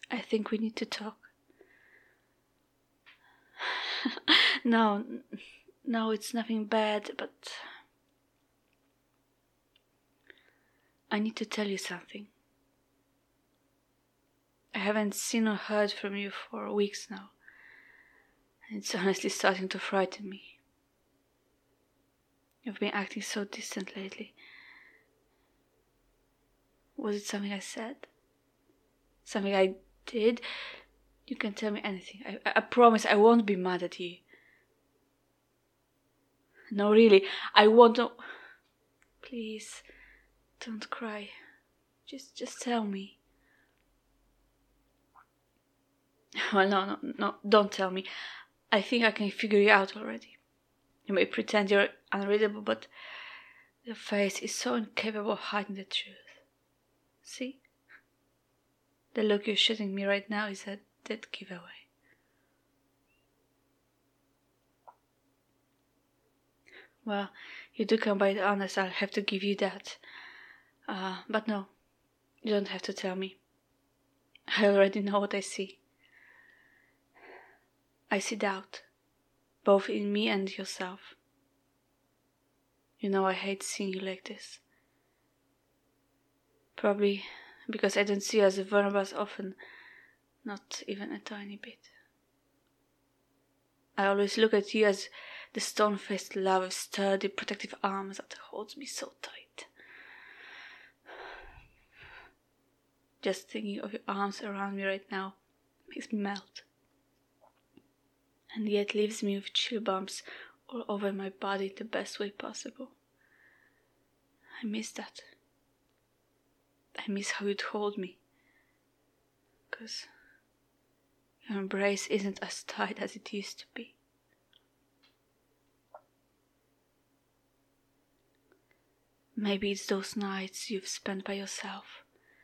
I think we need to talk. No, it's nothing bad, but I need to tell you something. I haven't seen or heard from you for weeks now, and it's honestly starting to frighten me. You've been acting so distant lately. Was it something I said? Something I did? You can tell me anything. I promise I won't be mad at you. No, really, I won't. No. Please, don't cry. Just tell me. Well, no, don't tell me. I think I can figure you out already. You may pretend you're unreadable, but your face is so incapable of hiding the truth. See? The look you're shooting me right now is a dead giveaway. Well, you do come by the honest, I'll have to give you that. But no, you don't have to tell me. I already know what I see. I see doubt, both in me and yourself. You know I hate seeing you like this. Probably because I don't see you as vulnerable as often, not even a tiny bit. I always look at you as the stone-faced love with sturdy, protective arms that holds me so tight. Just thinking of your arms around me right now makes me melt. And yet leaves me with chill bumps all over my body the best way possible. I miss that. I miss how you'd hold me. 'Cause your embrace isn't as tight as it used to be. Maybe it's those nights you've spent by yourself.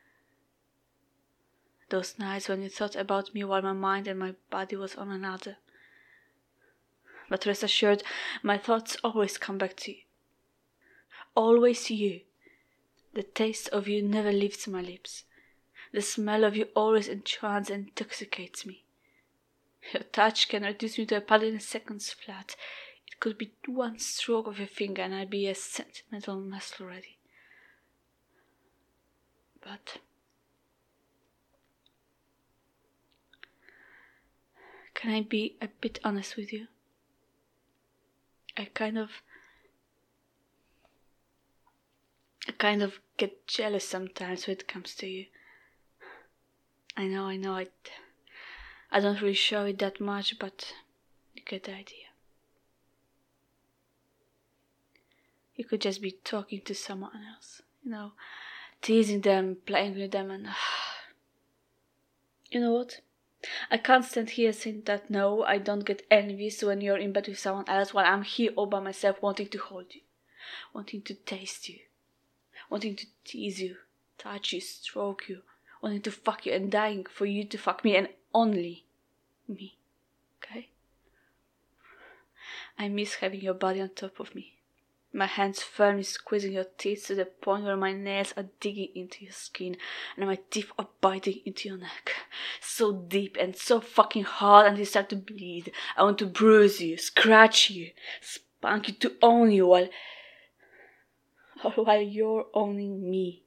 Those nights when you thought about me while my mind and my body was on another. But rest assured, my thoughts always come back to you. Always you. The taste of you never leaves my lips. The smell of you always enchants and intoxicates me. Your touch can reduce me to a puddle in seconds flat. It could be one stroke of your finger and I'd be a sentimental mess already. But can I be a bit honest with you? I kind of get jealous sometimes when it comes to you. I know, I don't really show it that much, but you get the idea. You could just be talking to someone else, teasing them, playing with them, and you know what? I can't stand here saying that no, I don't get envious when you're in bed with someone else while I'm here all by myself wanting to hold you, wanting to taste you, wanting to tease you, touch you, stroke you, wanting to fuck you and dying for you to fuck me and only me, okay? I miss having your body on top of me, my hands firmly squeezing your teeth to the point where my nails are digging into your skin and my teeth are biting into your neck. So deep and so fucking hard until you start to bleed. I want to bruise you, scratch you, spank you, to own you while you're owning me.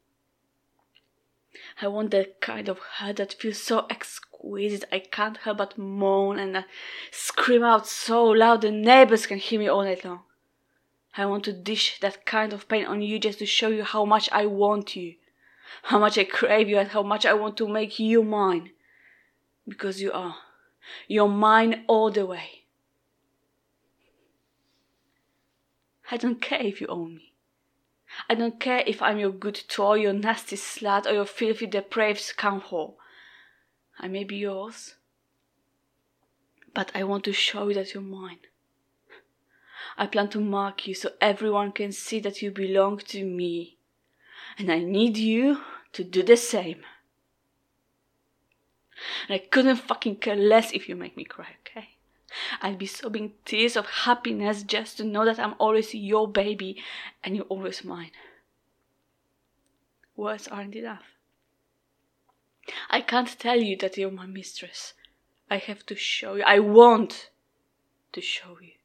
I want that kind of hurt that feels so exquisite I can't help but moan and scream out so loud the neighbors can hear me all night long. I want to dish that kind of pain on you just to show you how much I want you, how much I crave you and how much I want to make you mine. Because you are. You're mine all the way. I don't care if you own me. I don't care if I'm your good toy, your nasty slut, or your filthy, depraved scoundrel. I may be yours, but I want to show you that you're mine. I plan to mark you so everyone can see that you belong to me. And I need you to do the same. And I couldn't fucking care less if you make me cry, okay? I'd be sobbing tears of happiness just to know that I'm always your baby and you're always mine. Words aren't enough. I can't tell you that you're my mistress. I have to show you. I want to show you.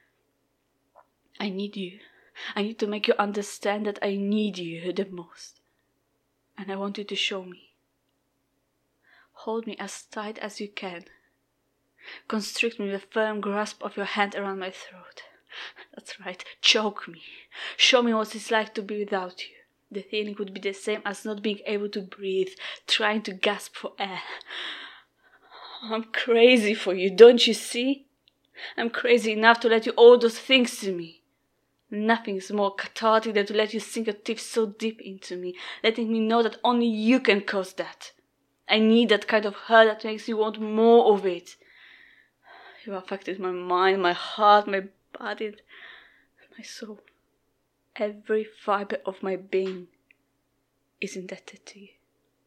I need you. I need to make you understand that I need you the most. And I want you to show me. Hold me as tight as you can. Constrict me with a firm grasp of your hand around my throat. That's right, choke me. Show me what it's like to be without you. The feeling would be the same as not being able to breathe, trying to gasp for air. I'm crazy for you, don't you see? I'm crazy enough to let you all those things to me. Nothing is more cathartic than to let you sink your teeth so deep into me, letting me know that only you can cause that. I need that kind of hurt that makes you want more of it. You affected my mind, my heart, my body, my soul. Every fibre of my being is indebted to you.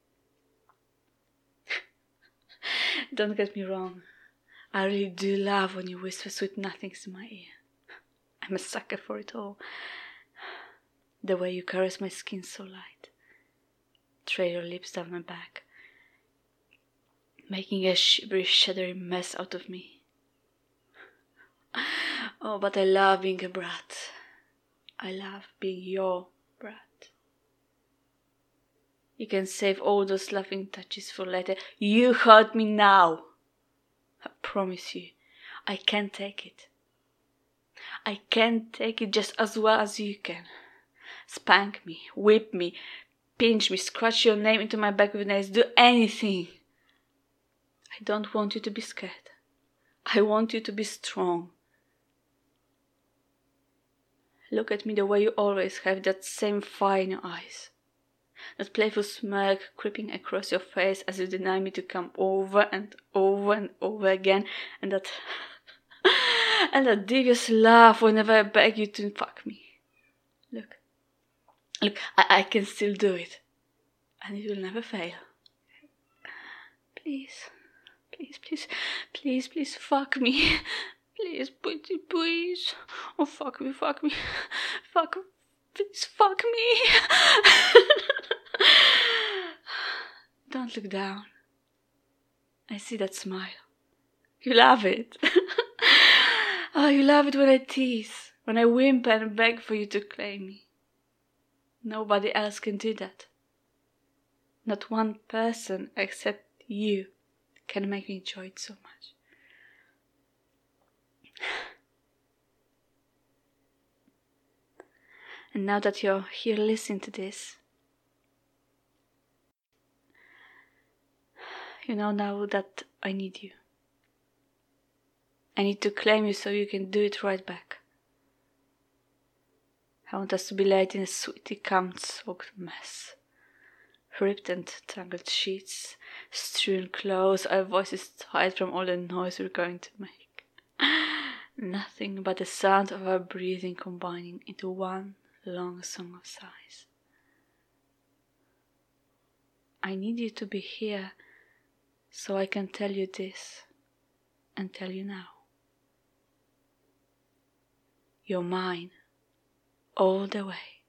Don't get me wrong. I really do love when you whisper sweet nothings in my ear. I'm a sucker for it all. The way you caress my skin so light. Trail your lips down my back, making a shivery, shuddering mess out of me. Oh, but I love being a brat. I love being your brat. You can save all those loving touches for later. You hurt me now. I promise you, I can't take it. I can't take it just as well as you can. Spank me, whip me, pinch me, scratch your name into my back with nails, do anything. I don't want you to be scared. I want you to be strong. Look at me the way you always have, that same fire in your eyes. That playful smirk creeping across your face as you deny me to come over and over and over again, and that and that devious laugh whenever I beg you to fuck me. Look, I can still do it, and it will never fail. Please, please, fuck me. Please, please. Oh, fuck me. Please, fuck me. Don't look down. I see that smile. You love it. Oh, you love it when I tease, when I whimper and beg for you to claim me. Nobody else can do that. Not one person except you can make me enjoy it so much. And now that you're here listening to this, you know now that I need you. I need to claim you so you can do it right back. I want us to be laid in a sweetie cum-soaked mess. Ripped and tangled sheets, strewn clothes, our voices tired from all the noise we're going to make. Nothing but the sound of our breathing combining into one long song of sighs. I need you to be here so I can tell you this and tell you now. You're mine all the way.